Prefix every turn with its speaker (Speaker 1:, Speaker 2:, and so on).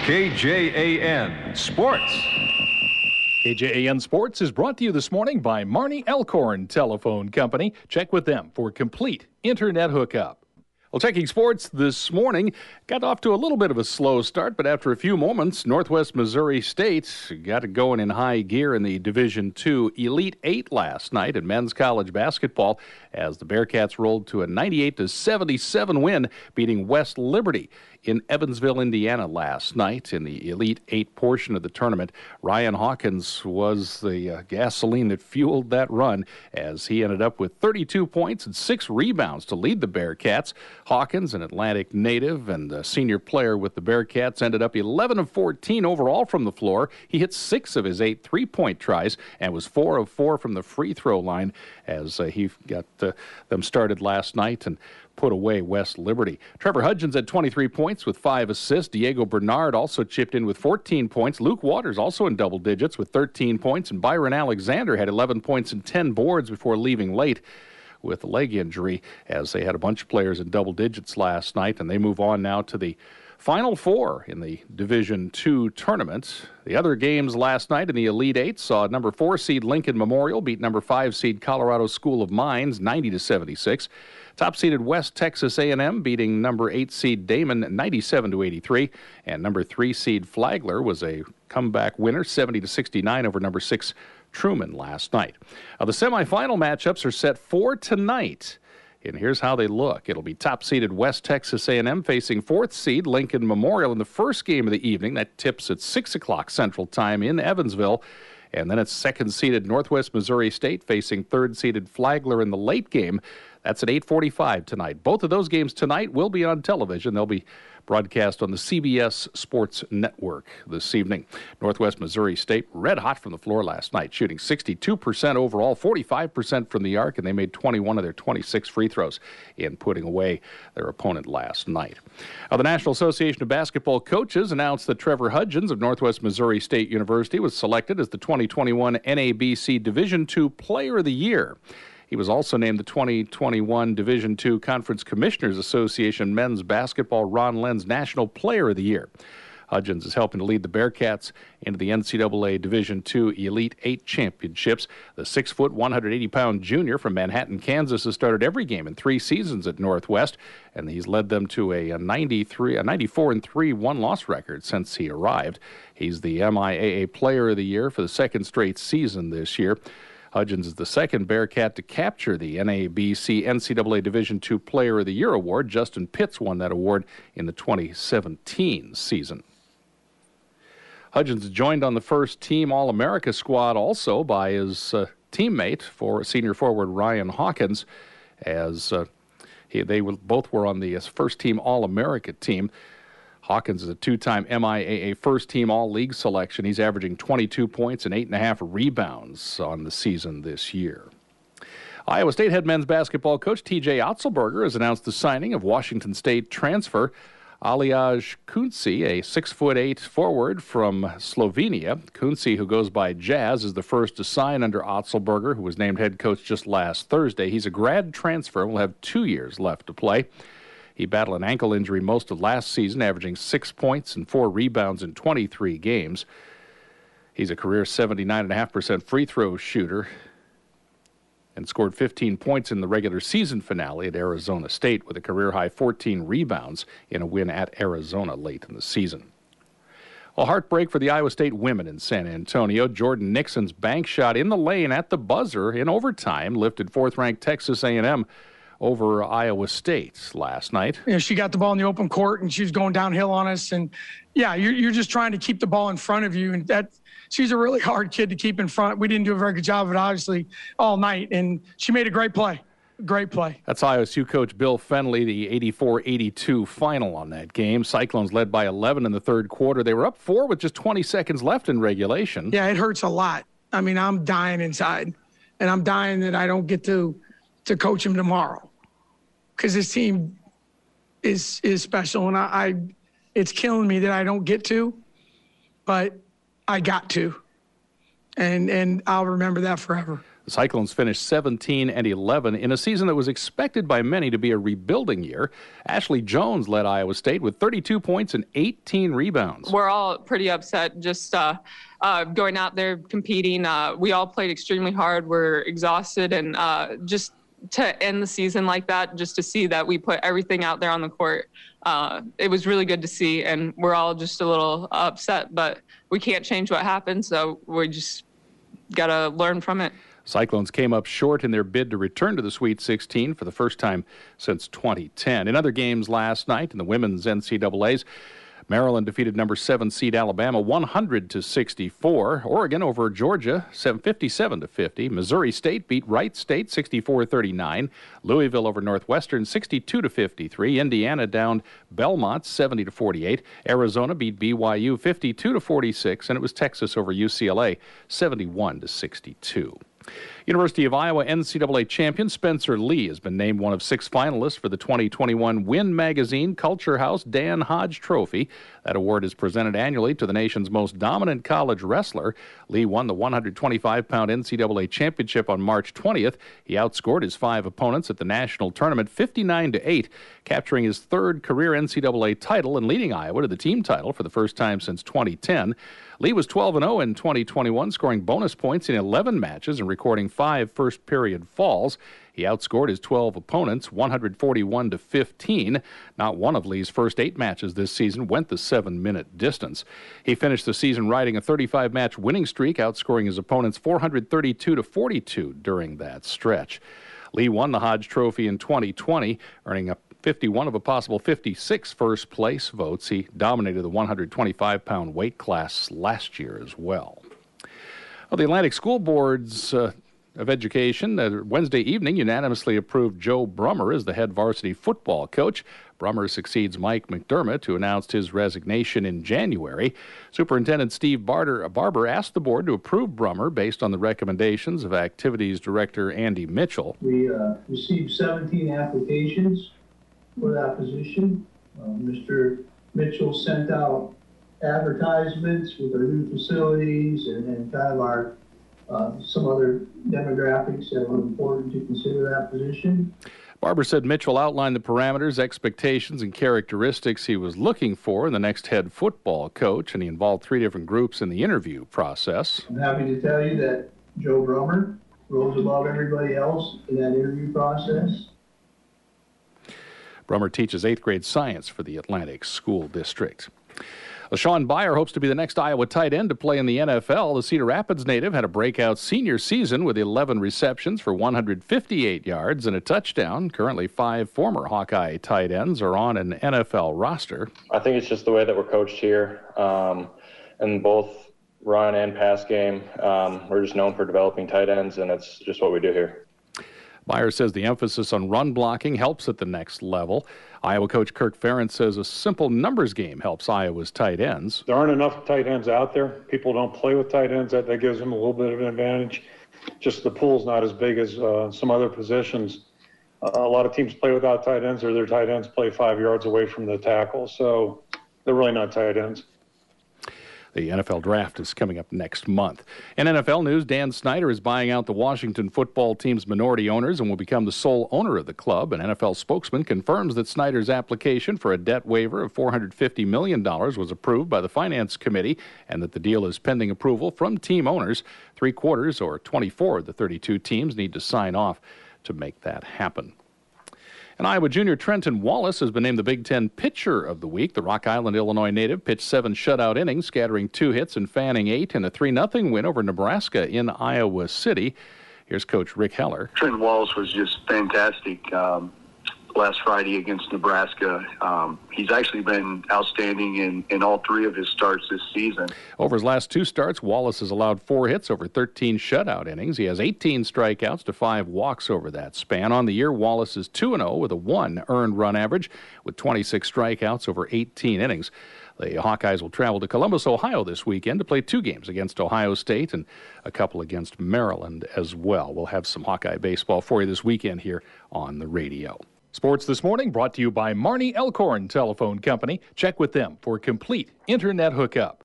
Speaker 1: KJAN Sports.
Speaker 2: KJAN Sports is brought to you this morning by Marnie Elkhorn Telephone Company. Check with them for complete internet hookup. Well, checking sports this morning, got off to a little bit of a slow start, but after a few moments, Northwest Missouri State got it going in high gear in the Division II Elite Eight last night in men's college basketball as the Bearcats rolled to a 98-77 win, beating West Liberty in Evansville, Indiana last night in the Elite Eight portion of the tournament. Ryan Hawkins was the gasoline that fueled that run as he ended up with 32 points and 6 rebounds to lead the Bearcats. Hawkins, an Atlantic native and a senior player with the Bearcats, ended up 11 of 14 overall from the floor. He hit 6 of his 8 three-point tries and was 4 of 4 from the free throw line as he got them started last night and put away West Liberty. Trevor Hudgens had 23 points with 5 assists. Diego Bernard also chipped in with 14 points. Luke Waters also in double digits with 13 points. And Byron Alexander had 11 points and 10 boards before leaving late with a leg injury, as they had a bunch of players in double digits last night. And they move on now to the Final Four in the Division II tournament. The other games last night in the Elite Eight saw number 4 seed Lincoln Memorial beat number 5 seed Colorado School of Mines 90-76. Top-seeded West Texas A&M beating number 8 seed Damon 97-83, and number 3 seed Flagler was a comeback winner 70-69 over number 6 Truman last night. The semifinal matchups are set for tonight, and here's how they look. It'll be top-seeded West Texas A&M facing 4th seed Lincoln Memorial in the first game of the evening. That tips at 6 o'clock Central Time in Evansville. And then it's 2nd-seeded Northwest Missouri State facing 3rd-seeded Flagler in the late game. That's at 8:45 tonight. Both of those games tonight will be on television. They'll be broadcast on the CBS Sports Network this evening. Northwest Missouri State red hot from the floor last night, shooting 62% overall, 45% from the arc, and they made 21 of their 26 free throws in putting away their opponent last night. The National Association of Basketball Coaches announced that Trevor Hudgens of Northwest Missouri State University was selected as the 2021 NABC Division II Player of the Year. He was also named the 2021 Division II Conference Commissioners Association Men's Basketball Ron Lenz National Player of the Year. Hudgens is helping to lead the Bearcats into the NCAA Division II Elite Eight Championships. The 6-foot, 180-pound junior from Manhattan, Kansas, has started every game in 3 seasons at Northwest, and he's led them to a 94-3 one-loss record since he arrived. He's the MIAA Player of the Year for the 2nd straight season this year. Hudgens is the 2nd Bearcat to capture the NABC NCAA Division II Player of the Year award. Justin Pitts won that award in the 2017 season. Hudgens is joined on the first-team All-America squad also by his teammate, senior forward Ryan Hawkins, as they both were on the first-team All-America team. Hawkins is a 2-time MIAA first-team All-League selection. He's averaging 22 points and 8.5 rebounds on the season this year. Iowa State head men's basketball coach T.J. Otzelberger has announced the signing of Washington State transfer Alijaz Kunci, a 6'8" forward from Slovenia. Kunci, who goes by Jazz, is the first to sign under Otzelberger, who was named head coach just last Thursday. He's a grad transfer and will have 2 years left to play. He battled an ankle injury most of last season, averaging 6 points and 4 rebounds in 23 games. He's a career 79.5% free throw shooter and scored 15 points in the regular season finale at Arizona State with a career-high 14 rebounds in a win at Arizona late in the season. A heartbreak for the Iowa State women in San Antonio. Jordan Nixon's bank shot in the lane at the buzzer in overtime lifted 4th-ranked Texas A&M over Iowa State last night.
Speaker 3: You know, she got the ball in the open court, and she was going downhill on us. And, yeah, you're just trying to keep the ball in front of you. And she's a really hard kid to keep in front. We didn't do a very good job of it, obviously, all night. And she made a great play. Great play.
Speaker 2: That's IOSU coach Bill Fenley, the 84-82 final on that game. Cyclones led by 11 in the third quarter. They were up 4 with just 20 seconds left in regulation.
Speaker 3: Yeah, it hurts a lot. I mean, I'm dying inside. And I'm dying that I don't get to coach him tomorrow. Because this team is special, and it's killing me that I don't get to, but I got to, and I'll remember that forever.
Speaker 2: The Cyclones finished 17-11 in a season that was expected by many to be a rebuilding year. Ashley Jones led Iowa State with 32 points and 18 rebounds.
Speaker 1: We're all pretty upset just going out there competing. We all played extremely hard. We're exhausted, and just to end the season like that, just to see that we put everything out there on the court, it was really good to see, and we're all just a little upset, but we can't change what happened, so we just got to learn from it.
Speaker 2: Cyclones came up short in their bid to return to the Sweet 16 for the first time since 2010. In other games last night in the women's NCAAs, Maryland defeated number 7 seed Alabama 100-64. Oregon over Georgia 57-50. Missouri State beat Wright State 64-39. Louisville over Northwestern 62-53. Indiana downed Belmont 70-48. Arizona beat BYU 52-46, and it was Texas over UCLA 71-62. University of Iowa NCAA champion Spencer Lee has been named one of 6 finalists for the 2021 Win Magazine Culture House Dan Hodge Trophy. That award is presented annually to the nation's most dominant college wrestler. Lee won the 125-pound NCAA championship on March 20th. He outscored his 5 opponents at the national tournament 59-8, capturing his 3rd career NCAA title and leading Iowa to the team title for the first time since 2010. Lee was 12-0 in 2021, scoring bonus points in 11 matches and recording 5 first-period falls. He outscored his 12 opponents 141-15. Not one of Lee's first 8 matches this season went the 7-minute distance. He finished the season riding a 35-match winning streak, outscoring his opponents 432-42 during that stretch. Lee won the Hodge Trophy in 2020, earning a 51 of a possible 56 first-place votes. He dominated the 125-pound weight class last year as well. Well, the Atlantic School Boards of Education Wednesday evening unanimously approved Joe Brummer as the head varsity football coach. Brummer succeeds Mike McDermott, who announced his resignation in January. Superintendent Steve Barber asked the board to approve Brummer based on the recommendations of Activities Director Andy Mitchell.
Speaker 4: We received 17 applications for that position. Mr. Mitchell sent out advertisements with our new facilities and kind of our some other demographics that were important to consider that position.
Speaker 2: Barber said Mitchell outlined the parameters, expectations, and characteristics he was looking for in the next head football coach, and he involved 3 different groups in the interview process.
Speaker 4: I'm happy to tell you that Joe Brummer rose above everybody else in that interview process.
Speaker 2: Brummer teaches 8th grade science for the Atlantic School District. LaShawn Byer hopes to be the next Iowa tight end to play in the NFL. The Cedar Rapids native had a breakout senior season with 11 receptions for 158 yards and a touchdown. Currently, 5 former Hawkeye tight ends are on an NFL roster.
Speaker 5: I think it's just the way that we're coached here. In both run and pass game, we're just known for developing tight ends, and it's just what we do here.
Speaker 2: Byer says the emphasis on run blocking helps at the next level. Iowa coach Kirk Ferentz says a simple numbers game helps Iowa's tight ends.
Speaker 6: There aren't enough tight ends out there. People don't play with tight ends. That gives them a little bit of an advantage. Just the pool's not as big as some other positions. A lot of teams play without tight ends, or their tight ends play 5 yards away from the tackle. So they're really not tight ends.
Speaker 2: The NFL draft is coming up next month. In NFL news, Dan Snyder is buying out the Washington football team's minority owners and will become the sole owner of the club. An NFL spokesman confirms that Snyder's application for a debt waiver of $450 million was approved by the Finance Committee and that the deal is pending approval from team owners. 3/4 or 24 of the 32 teams need to sign off to make that happen. And Iowa junior Trenton Wallace has been named the Big Ten Pitcher of the Week. The Rock Island, Illinois native pitched 7 shutout innings, scattering 2 hits and fanning 8 in a 3-0 win over Nebraska in Iowa City. Here's Coach Rick Heller.
Speaker 7: Trenton Wallace was just fantastic last Friday against Nebraska. He's actually been outstanding in all 3 of his starts this season.
Speaker 2: Over his last 2 starts, Wallace has allowed 4 hits over 13 shutout innings. He has 18 strikeouts to 5 walks over that span. On the year, Wallace is 2-0 with a 1 earned run average with 26 strikeouts over 18 innings. The Hawkeyes will travel to Columbus, Ohio this weekend to play 2 games against Ohio State and a couple against Maryland as well. We'll have some Hawkeye baseball for you this weekend here on the radio. Sports This Morning brought to you by Marnie Elkhorn Telephone Company. Check with them for complete internet hookup.